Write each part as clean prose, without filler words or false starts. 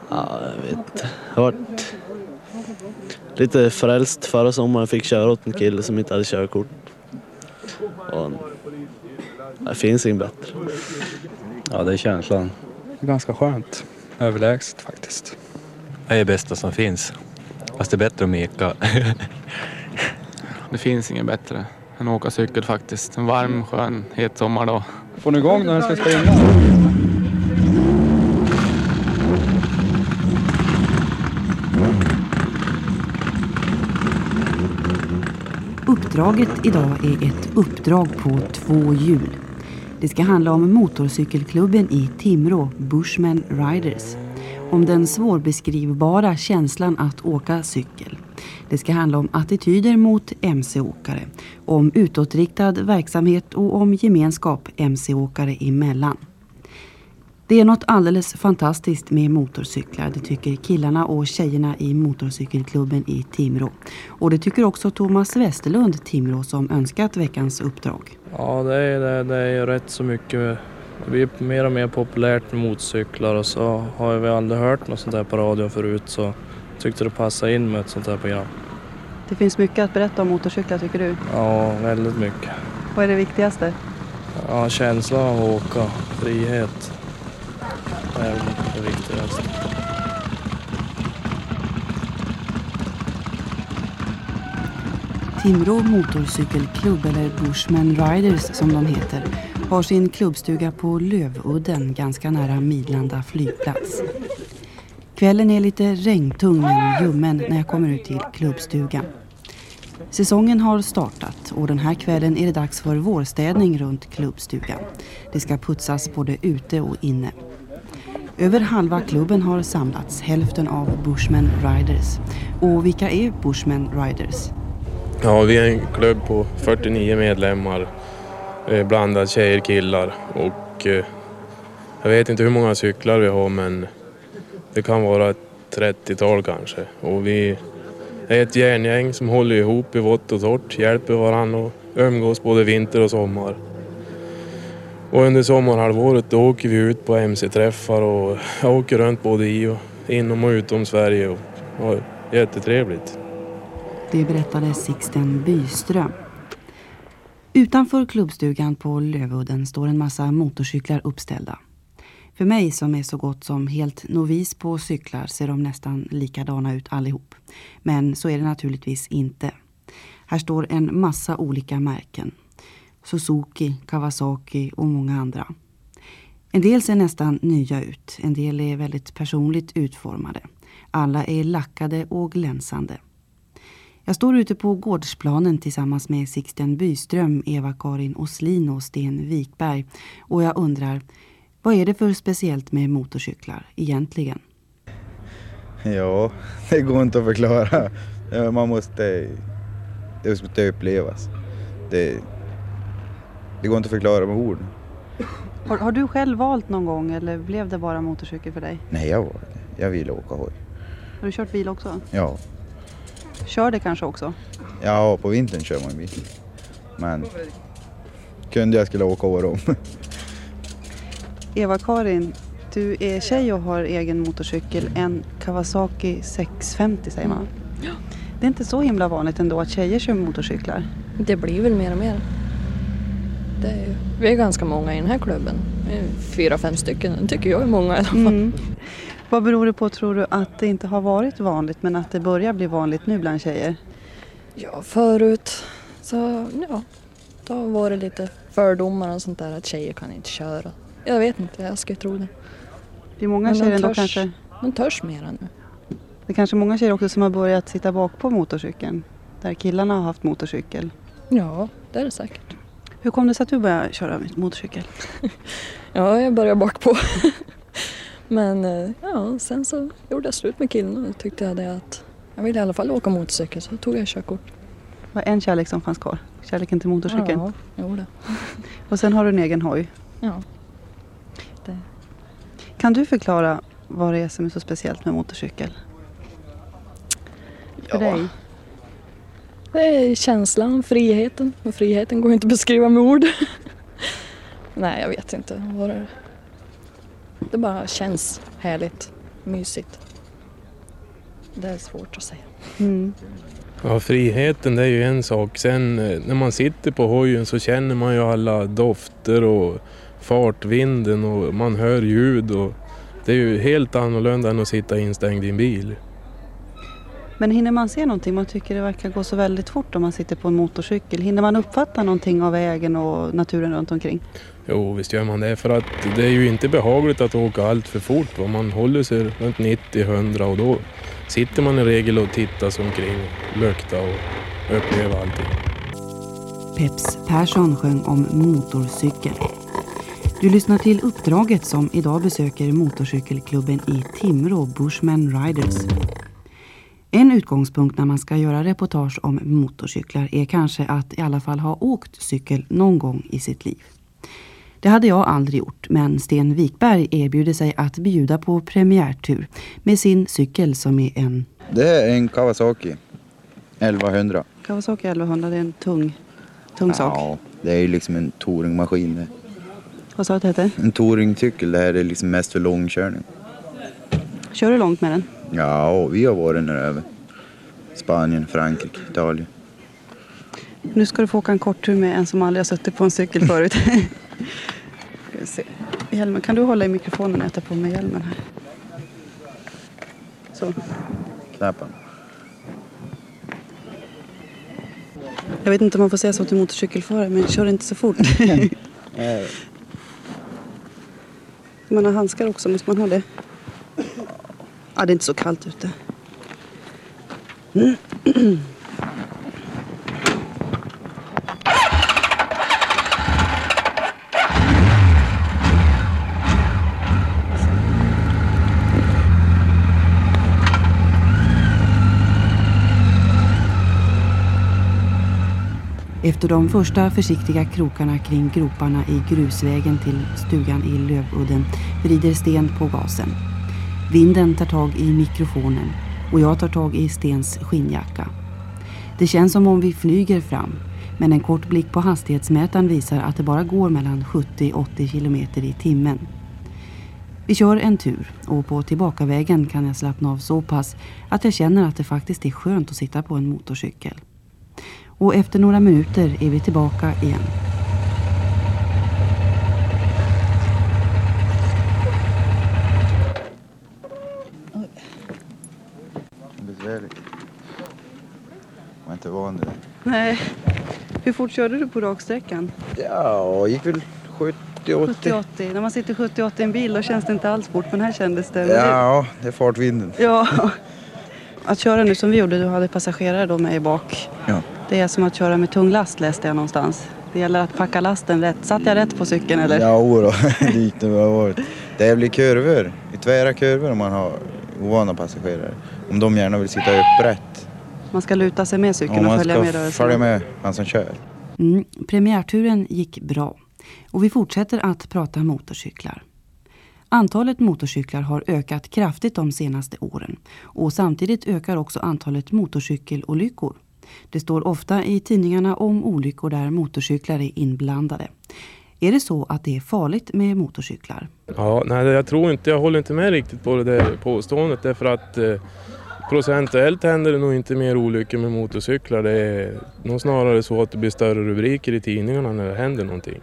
Ja, jag vet. Jag har varit lite frälst förra sommaren. Fick köra åt en kille som inte hade körkort. Och det finns inget bättre. Ja, det är känslan. Ganska skönt. Överlägset faktiskt. Det är det bästa som finns. Fast det är bättre att meka. Det finns inget bättre än att åka cykel faktiskt. En varm, skön, het sommardag. Får ni igång när ni ska springa? Uppdraget idag är ett uppdrag på 2 hjul. Det ska handla om motorcykelklubben i Timrå, Bushman Riders. Om den svårbeskrivbara känslan att åka cykel. Det ska handla om attityder mot MC-åkare, om utåtriktad verksamhet och om gemenskap MC-åkare emellan. Det är något alldeles fantastiskt med motorcyklar, det tycker killarna och tjejerna i motorcykelklubben i Timrå. Och det tycker också Thomas Westerlund, Timrå, som önskat veckans uppdrag. Ja, det är rätt så mycket. Det blir mer och mer populärt med motorcyklar och så har vi aldrig hört något sånt där på radio förut, så tyckte det passade in med ett sånt här program. Det finns mycket att berätta om motorcyklar, tycker du? Ja, väldigt mycket. Vad är det viktigaste? Ja, känslan av att åka, frihet. Det är det viktigaste. Timrå motorcykelklubb, eller Bushman Riders som de heter, har sin klubbstuga på Lövudden ganska nära Midlanda flygplats. Kvällen är lite regntung men ljummen när jag kommer ut till klubbstugan. Säsongen har startat och den här kvällen är det dags för vårstädning runt klubbstugan. Det ska putsas både ute och inne. Över halva klubben har samlats, hälften av Bushman Riders. Och vilka är Bushman Riders? Ja, vi är en klubb på 49 medlemmar, blandad tjejer, killar, och jag vet inte hur många cyklar vi har, men det kan vara ett 30-tal kanske. Och vi är ett järngäng som håller ihop i vått och torrt, hjälper varandra och umgås både vinter och sommar. Och under sommarhalvåret då åker vi ut på MC-träffar och jag åker runt både i och inom och utom Sverige och jättetrevligt. Det berättade Sixten Byström. Utanför klubbstugan på Lövudden står en massa motorcyklar uppställda. För mig som är så gott som helt novis på cyklar ser de nästan likadana ut allihop. Men så är det naturligtvis inte. Här står en massa olika märken. Suzuki, Kawasaki och många andra. En del ser nästan nya ut. En del är väldigt personligt utformade. Alla är lackade och glänsande. Jag står ute på gårdsplanen tillsammans med Sixten Byström, Eva-Karin Åslin och Sten Wikberg. Och jag undrar, vad är det för speciellt med motorcyklar egentligen? Ja, det går inte att förklara. Man måste upplevas. Det går inte att förklara med ord. Har du själv valt någon gång eller blev det bara motorcykel för dig? Nej, jag vill åka hoj. Har du kört bil också? Ja. Kör det kanske också? Ja, på vintern kör man bil. Men kunde jag skulle åka år om. Eva-Karin, du är tjej och har egen motorcykel. En Kawasaki 650 säger man. Ja. Det är inte så himla vanligt ändå att tjejer kör motorcyklar. Det blir väl mer och mer. Vi är ganska många i den här klubben. 4-5 stycken, det tycker jag är många i alla fall. Mm. Vad beror det på, tror du, att det inte har varit vanligt men att det börjar bli vanligt nu bland tjejer? Ja, förut så då var det lite fördomar och sånt där att tjejer kan inte köra. Jag vet inte, jag skulle tro det. Det är många tjejer ändå kanske. De törs mer nu. Det är kanske många tjejer också som har börjat sitta bak på motorcykeln. Där killarna har haft motorcykel. Ja, det är det säkert. Hur kom det sig att du började köra motorcykel? Ja, jag började bak på. Men sen så gjorde jag slut med killen och tyckte jag att jag ville i alla fall åka motorcykel, så tog jag körkort. Var en kärlek som fanns kvar? Kärleken till motorcykeln? Ja, jag gjorde. Och sen har du en egen hoj? Ja. Kan du förklara vad det är som är så speciellt med motorcykel? För dig? Det är känslan, friheten. Och friheten går inte att beskriva med ord. Nej, jag vet inte. Det bara känns härligt. mysigt. Det är svårt att säga. Mm. Ja, friheten det är ju en sak. Sen när man sitter på hojen så känner man ju alla dofter och fartvinden och man hör ljud. Och det är ju helt annorlunda än att sitta instängd i en bil. Men hinner man se någonting? Man tycker det verkar gå så väldigt fort om man sitter på en motorcykel. Hinner man uppfatta någonting av vägen och naturen runt omkring? Jo, visst gör man det. För att det är ju inte behagligt att åka allt för fort. Man håller sig runt 90-100 och då sitter man i regel och tittar sig omkring, lukta och uppleva allting. Peps Persson sjöng om motorcykel. Du lyssnar till Uppdraget som idag besöker motorcykelklubben i Timrå, Bushman Riders. En utgångspunkt när man ska göra reportage om motorcyklar är kanske att i alla fall ha åkt cykel någon gång i sitt liv. Det hade jag aldrig gjort, men Sten Wikberg erbjuder sig att bjuda på premiärtur med sin cykel som är en... Det är en Kawasaki 1100. Kawasaki 1100, det är en tung sak. Ja, det är ju liksom en touringmaskin. Vad sa du att det heter? En touringcykel, det här är liksom mest för långkörning. Kör du långt med den? Ja, och vi har varit när över. Spanien, Frankrike, Italien. Nu ska du få åka en kort tur med en som aldrig har suttit på en cykel förut. Ska vi se. Hjälmen. Kan du hålla i mikrofonen och äta på med hjälmen här? Så. Knäppen. Jag vet inte om man får säga så till motorcykelförare, men kör inte så fort. Man har handskar också, måste man ha det? Ja, det är inte så kallt ute. Efter de första försiktiga krokarna kring groparna i grusvägen till stugan i Lövudden vrider Sten på gasen. Vinden tar tag i mikrofonen och jag tar tag i Stens skinnjacka. Det känns som om vi flyger fram, men en kort blick på hastighetsmätaren visar att det bara går mellan 70-80 km i timmen. Vi kör en tur och på tillbakavägen kan jag slappna av så pass att jag känner att det faktiskt är skönt att sitta på en motorcykel. Och efter några minuter är vi tillbaka igen. Besvärligt. Jag var inte van vid det. Nej. Hur fort körde du på raksträckan? Ja, gick väl 70-80. 70-80. När man sitter 70-80 i en bil då känns det inte alls fort, men här kändes det. Ja, det är fartvinden. Ja. Att köra nu som vi gjorde, du hade passagerare då med i bak. Ja. Det är som att köra med tung last, läste jag någonstans. Det gäller att packa lasten rätt. Satt jag rätt på cykeln eller? Ja, då. Dit det har varit. Det blir kurvor, i tvära kurvor om man har ovana passagerare. Om de gärna vill sitta upprätt. Man ska luta sig med cykeln och följa med rörelsen. Följa med han som kör. Premiärturen gick bra och vi fortsätter att prata motorcyklar. Antalet motorcyklar har ökat kraftigt de senaste åren och samtidigt ökar också antalet motorcykelolyckor. Det står ofta i tidningarna om olyckor där motorcyklar är inblandade. Är det så att det är farligt med motorcyklar? Ja, nej, jag tror inte, jag håller inte med riktigt på det där påståendet därför att procentuellt händer det nog inte mer olyckor med motorcyklar. Det är nog snarare så att det blir större rubriker i tidningarna när det händer någonting.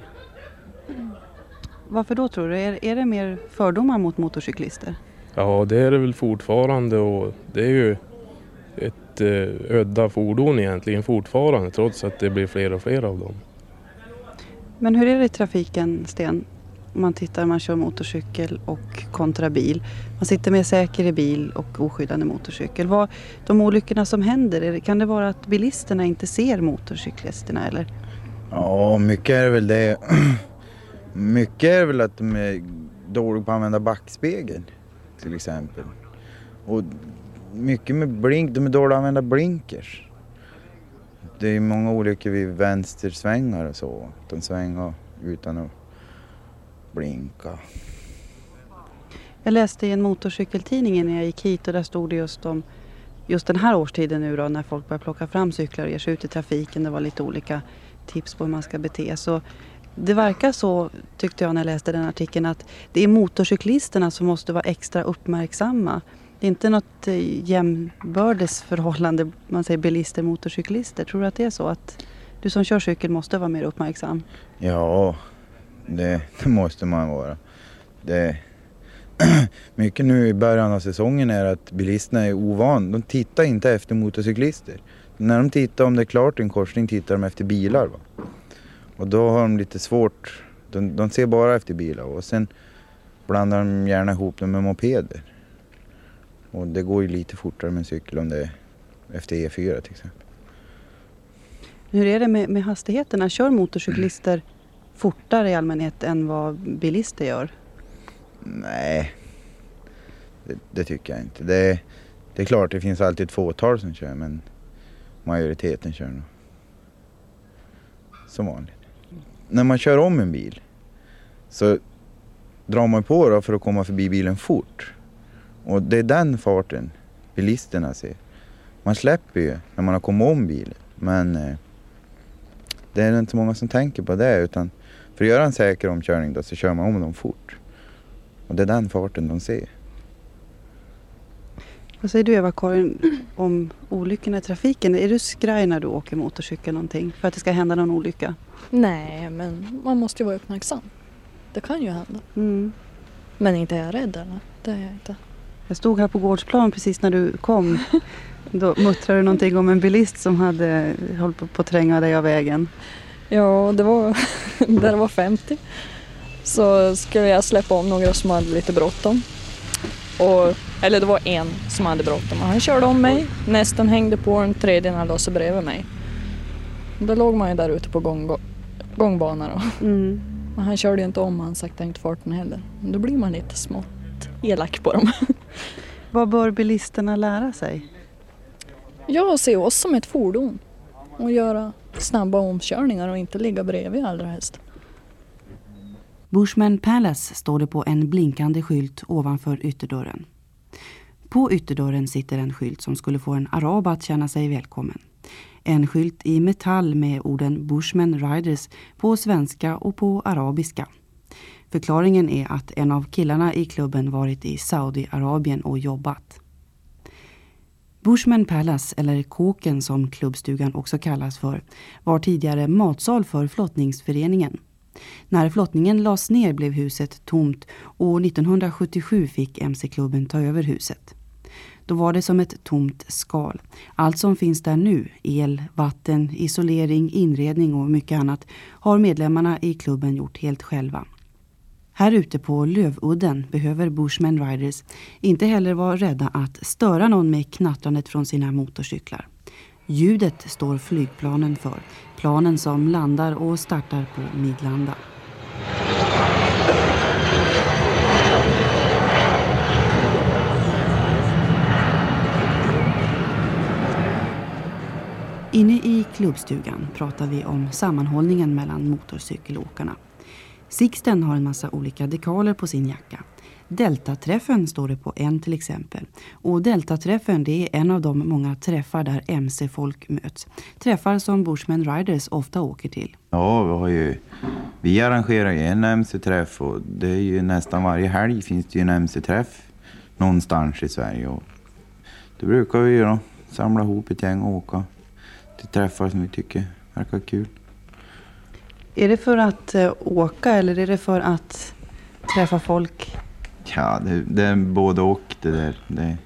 Varför då tror du? Är det mer fördomar mot motorcyklister? Ja, det är det väl fortfarande och det är ju ett ödda fordon egentligen fortfarande trots att det blir fler och fler av dem. Men hur är det i trafiken, Sten? Om man kör motorcykel och kontra bil. Man sitter mer säker i bil och oskyddande motorcykel. De olyckorna som händer, kan det vara att bilisterna inte ser motorcyklisterna eller? Ja, mycket är väl det. Mycket är väl att de är dåliga på att använda backspegeln till exempel. Och mycket med blink, de är dåliga att använda blinkers. Det är många olyckor vid vänstersvängar och så. De svänger utan att blinka. Jag läste i en motorcykeltidning när jag gick hit och där stod det just om den här årstiden nu då när folk börjar plocka fram cyklar och ger sig ut i trafiken. Det var lite olika tips på hur man ska bete. Så Det verkar så, tyckte jag när jag läste den artikeln, att det är motorcyklisterna som måste vara extra uppmärksamma. Det är inte något jämbördes förhållande, man säger bilister, motorcyklister. Tror du att det är så att du som kör cykel måste vara mer uppmärksam? Ja, det måste man vara. Mycket nu i början av säsongen är att bilisterna är ovan. De tittar inte efter motorcyklister. När de tittar, om det är klart en korsning, tittar de efter bilar. Va? Och då har de lite svårt. De ser bara efter bilar. Och sen blandar de gärna ihop dem med mopeder. Och det går ju lite fortare med cykel om det är efter E4 till exempel. Hur är det med hastigheterna? Kör motorcyklister fortare i allmänhet än vad bilister gör? Nej, det tycker jag inte. Det är klart, det finns alltid ett fåtal som kör, men majoriteten kör nog som vanligt. När man kör om en bil så drar man på då för att komma förbi bilen fort. Och det är den farten bilisterna ser. Man släpper ju när man har kommit om bilen, men det är inte så många som tänker på det, utan för att göra en säker omkörning då, så kör man om dem fort. Och det är den farten de ser. Vad säger du, Eva-Karin, om olyckorna i trafiken? Är du skraj när du åker motorcykel någonting för att det ska hända någon olycka? Nej, men man måste ju vara uppmärksam. Det kan ju hända. Mm. Men inte är jag rädd, eller? Det är jag inte. Jag stod här på gårdsplan precis när du kom. Då muttrade du någonting om en bilist som hade hållit på att tränga dig av vägen. Ja, det var där det var 50. Så skulle jag släppa om några som hade lite bråttom. Eller det var en som hade bråttom. Han körde om mig, nästan hängde på en tredje när han låg sig bredvid mig. Då låg man ju där ute på gångbanan då. Mm. Men han körde ju inte om, han saktade inte farten heller. Då blir man lite smått elak på dem. Vad bör bilisterna lära sig? Ja, se oss som ett fordon. Och göra snabba omkörningar och inte ligga bredvid allra helst. Bushman Palace står det på en blinkande skylt ovanför ytterdörren. På ytterdörren sitter en skylt som skulle få en arab att känna sig välkommen. En skylt i metall med orden Bushman Riders på svenska och på arabiska. Förklaringen är att en av killarna i klubben varit i Saudiarabien och jobbat. Bushman Palace, eller kåken som klubbstugan också kallas för, var tidigare matsal för flottningsföreningen. När flottningen lades ner blev huset tomt och 1977 fick MC-klubben ta över huset. Då var det som ett tomt skal. Allt som finns där nu, el, vatten, isolering, inredning och mycket annat, har medlemmarna i klubben gjort helt själva. Här ute på Lövudden behöver Bushman Riders inte heller vara rädda att störa någon med knattrandet från sina motorcyklar. Ljudet står flygplanen för, planen som landar och startar på Midlanda. Inne i klubbstugan pratar vi om sammanhållningen mellan motorcykelåkarna. Sixten har en massa olika dekaler på sin jacka. Deltaträffen står det på en till exempel. Och Deltaträffen, det är en av de många träffar där MC-folk möts. Träffar som Bushman Riders ofta åker till. Ja, vi arrangerar ju en MC-träff och det är ju nästan varje helg finns det ju en MC-träff någonstans i Sverige. Och då brukar vi ju då samla ihop ett gäng och åka till träffar som vi tycker verkar kul. Är det för att åka eller är det för att träffa folk? Ja, det är både och det där.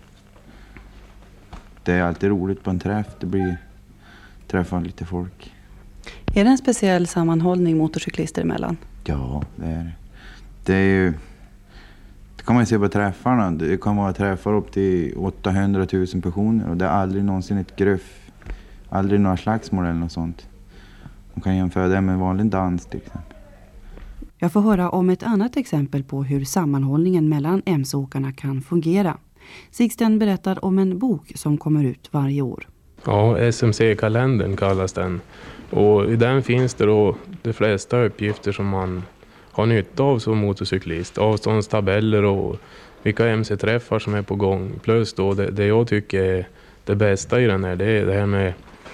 Det är alltid roligt på en träff. Det blir träffa lite folk. Är det en speciell sammanhållning motorcyklister emellan? Ja, det är det. Det är ju... Det kan man ju se på träffarna. Det kan vara träffar upp till 800 000 personer. Och det är aldrig någonsin ett gruff. Aldrig några slagsmål eller något sånt. Man kan jämföra det med en vanlig dans till exempel. Jag får höra om ett annat exempel på hur sammanhållningen mellan MC-åkarna kan fungera. Sixten berättar om en bok som kommer ut varje år. Ja, SMC-kalendern kallas den. Och i den finns det då de flesta uppgifter som man har nytta av som motorcyklist. Avståndstabeller och vilka MC-träffar som är på gång. Plus då det jag tycker är det bästa i den här, det är det här med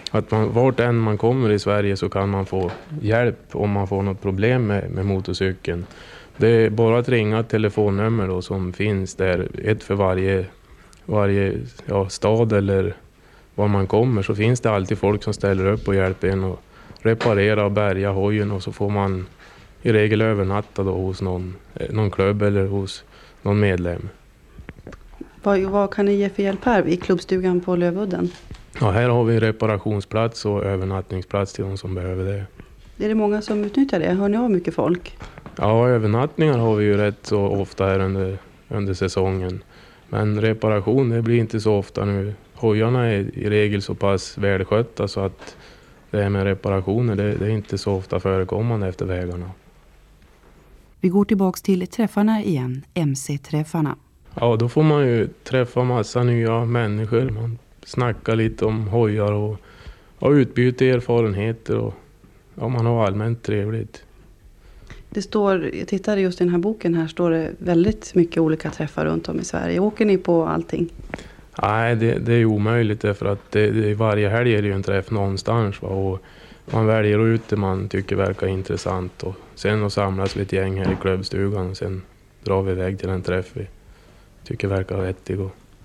att vart än man kommer i Sverige så kan man få hjälp om man får något problem med motorcykeln. Det är bara att ringa ett telefonnummer då som finns där, ett för varje stad eller var man kommer, så finns det alltid folk som ställer upp och hjälper en att reparera och bärga hojen, och så får man i regel övernatta då hos någon klubb eller hos någon medlem. Vad kan ni ge för hjälp här i klubbstugan på Lövudden? Ja, här har vi reparationsplats och övernattningsplats till de som behöver det. Är det många som utnyttjar det? Hör ni av mycket folk? Ja, övernattningar har vi ju rätt så ofta här under säsongen. Men reparation, det blir inte så ofta nu. Hojarna är i regel så pass välskötta så att det här med reparationer, det är inte så ofta förekommande efter vägarna. Vi går tillbaks till träffarna igen, MC-träffarna. Ja, då får man ju träffa massa nya människor. Man snackar lite om hojar och utbyter erfarenheter och man har allmänt trevligt. Det står, jag tittade just i den här boken här, står det väldigt mycket olika träffar runt om i Sverige. Åker ni på allting? Nej, det är omöjligt därför att varje helg är det ju en träff någonstans. Va? Och man väljer ut det man tycker verkar intressant. Och sen samlas vi ett gäng här i klubbstugan och sen drar vi iväg till en träff vi tycker verkar vettig.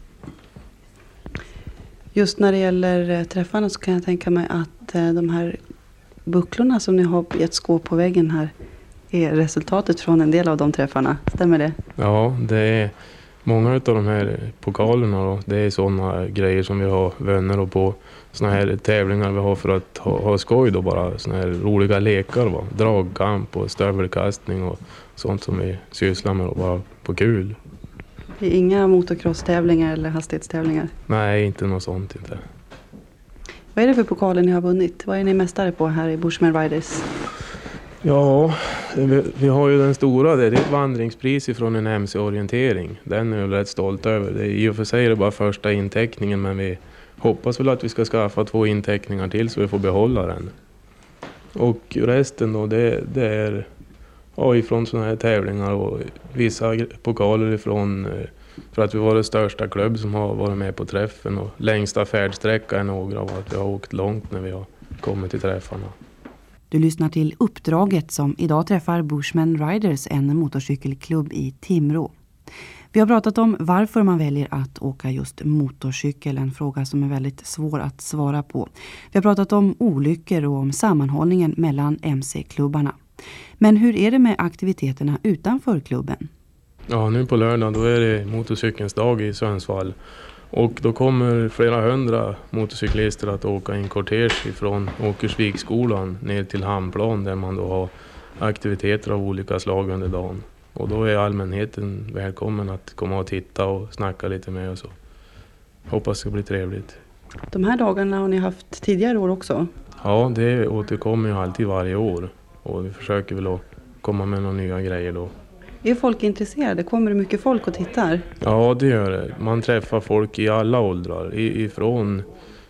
Just när det gäller träffarna så kan jag tänka mig att de här bucklorna som ni har i ett skåp på väggen här är resultatet från en del av de träffarna. Stämmer det? Ja, det är många av de här pokalerna då, det är sådana grejer som vi har vänner och på såna här tävlingar vi har för att ha skoj då, bara såna här roliga lekar, va? Dragkamp och stövelkastning och sånt som vi sysslar med och bara på kul. Det är inga motocross-tävlingar eller hastighetstävlingar? Nej, inte något sånt inte. Vad är det för pokaler ni har vunnit? Vad är ni mästare på här i Bushman Riders? Ja, vi har ju den stora, det är ett vandringspris ifrån en MC-orientering. Den är jag rätt stolt över. I och för sig är det bara första inteckningen, men vi hoppas väl att vi ska skaffa 2 inteckningar till så vi får behålla den. Och resten då, det är ifrån sådana här tävlingar och vissa pokaler ifrån, för att vi var det största klubb som har varit med på träffen, och längsta färdsträcka är några av att vi har åkt långt när vi har kommit till träffarna. Du lyssnar till Uppdraget som idag träffar Bushman Riders, en motorcykelklubb i Timrå. Vi har pratat om varför man väljer att åka just motorcykel, en fråga som är väldigt svår att svara på. Vi har pratat om olyckor och om sammanhållningen mellan MC-klubbarna. Men hur är det med aktiviteterna utanför klubben? Ja, nu på lördag då är det motorcykelns dag i Sundsvall. Och då kommer flera hundra motorcyklister att åka i en kortege från Åkersviksskolan ner till Hamnplan där man då har aktiviteter av olika slag under dagen. Och då är allmänheten välkommen att komma och titta och snacka lite med oss. Hoppas det ska bli trevligt. De här dagarna har ni haft tidigare år också? Ja, det återkommer ju alltid varje år. Och vi försöker väl att komma med några nya grejer då. Är folk intresserade? Kommer det mycket folk och tittar? Ja, det gör det. Man träffar folk i alla åldrar. Ifrån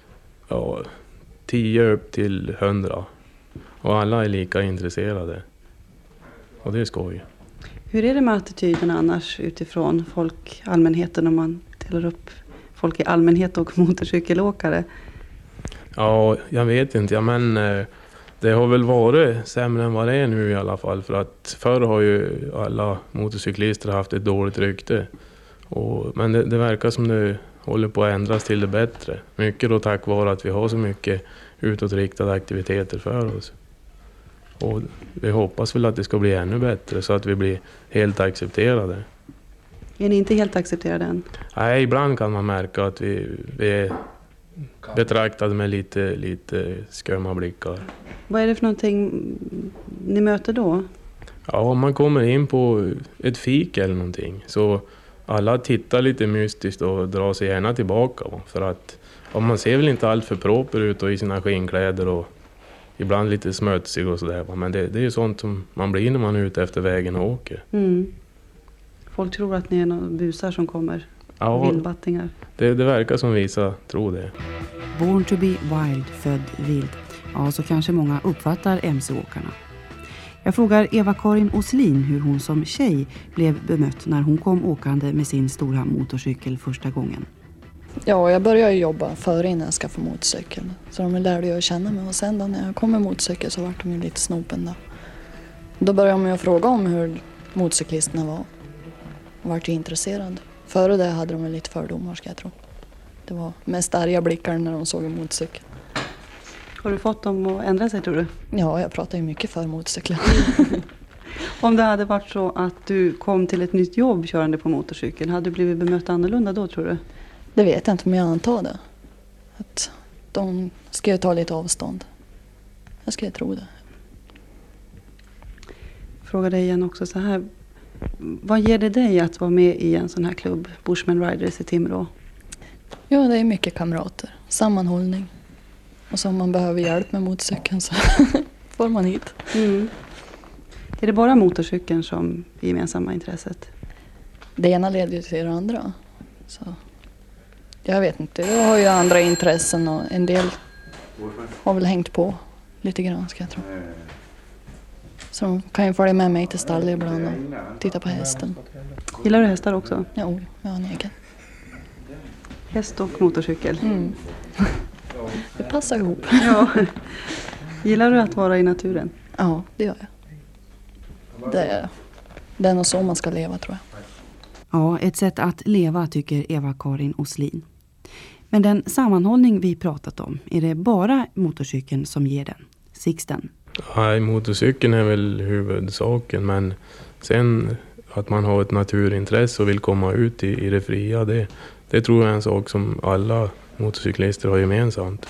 10 upp till 100. Och alla är lika intresserade. Och det är skoj. Hur är det med attityden annars utifrån allmänheten om man delar upp folk i allmänhet och motorcykelåkare? Ja, jag vet inte. Men det har väl varit sämre än vad det är nu i alla fall. För att förr har ju alla motorcyklister haft ett dåligt rykte. Men det verkar som det håller på att ändras till det bättre. Mycket då tack vare att vi har så mycket utåtriktade aktiviteter för oss. Och vi hoppas väl att det ska bli ännu bättre så att vi blir helt accepterade. Är ni inte helt accepterade än? Nej, ibland kan man märka att vi är betraktade med lite skumma blickar. Vad är det för någonting ni möter då? Ja, om man kommer in på ett fik eller någonting så alla tittar lite mystiskt och drar sig gärna tillbaka. För att man ser väl inte allt för proper ut och i sina skinkläder och ibland lite smutsig och sådär. Men det är ju sånt som man blir när man är ute efter vägen och åker. Mm. Folk tror att ni är några busar som kommer. Ja, vildbattingar. Det verkar som vissa tror det. Born to be wild, född vild. Ja, så kanske många uppfattar MC-åkarna. Jag frågar Eva-Karin Åslin hur hon som tjej blev bemött när hon kom åkande med sin stora motorcykel första gången. Ja, jag började jobba före innan jag skaffade motorcykel. Så de lärde jag känna mig. Och sen då när jag kom med motorcykel så var de ju lite snopen då. Då började de ju fråga om hur motorcyklisterna var. Och vart ju intresserad. Före det hade de lite fördomar, ska jag tro. Det var mest arga blickar när de såg en motorcykel. Har du fått dem att ändra sig, tror du? Ja, jag pratar ju mycket för motorcyklar. Om det hade varit så att du kom till ett nytt jobb körande på motorcykel, hade du blivit bemött annorlunda då, tror du? Det vet jag inte, men jag antar det. Att de ska ta lite avstånd. Jag ska tro det. Fråga dig igen också så här. Vad ger det dig att vara med i en sån här klubb, Bushman Riders i Timrå? Ja, det är mycket kamrater. Sammanhållning. Och så om man behöver hjälp med motorcykeln så får man hit. Mm. Är det bara motorcykeln som är gemensamma intresset? Det ena leder ju till det andra. Så jag vet inte, jag har ju andra intressen och en del har väl hängt på lite grann, ska jag tro. Så de kan ju följa med mig till stall ibland och titta på hästen. Gillar du hästar också? Ja, jag har en egen. Häst och motorcykel? Mm. Det passar ihop. Ja. Gillar du att vara i naturen? Ja, det gör jag. Det är nog så man ska leva, tror jag. Ja, ett sätt att leva, tycker Eva-Karin Oslin. Men den sammanhållning vi pratat om, är det bara motorcykeln som ger den? Sixten? Nej, motorcykeln är väl huvudsaken, men sen att man har ett naturintresse och vill komma ut i det fria, det tror jag är en sak som alla motorcyklister har gemensamt.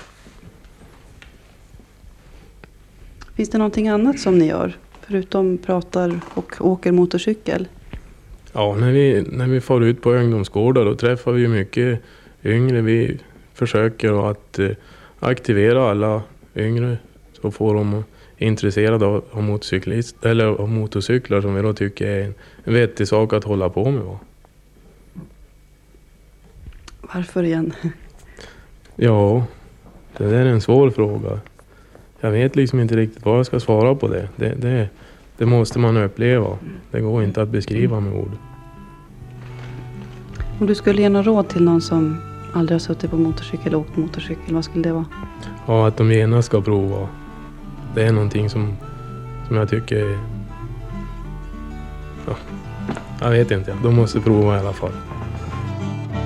Finns det någonting annat som ni gör, förutom pratar och åker motorcykel? Ja, när vi får ut på ungdomsgårdar då träffar vi mycket yngre. Vi försöker att aktivera alla yngre så får de intresserade av motorcyklist eller av motorcyklar, som vi då tycker är en vettig sak att hålla på med. Varför igen? Ja, det där är en svår fråga. Jag vet liksom inte riktigt vad jag ska svara på det. Det måste man uppleva. Det går inte att beskriva med ord. Om du skulle ge något råd till någon som aldrig har suttit på motorcykel och åkt motorcykel, vad skulle det vara? Ja, att de gärna ska prova. Det är någonting som jag tycker... Ja, jag vet inte. De måste prova i alla fall.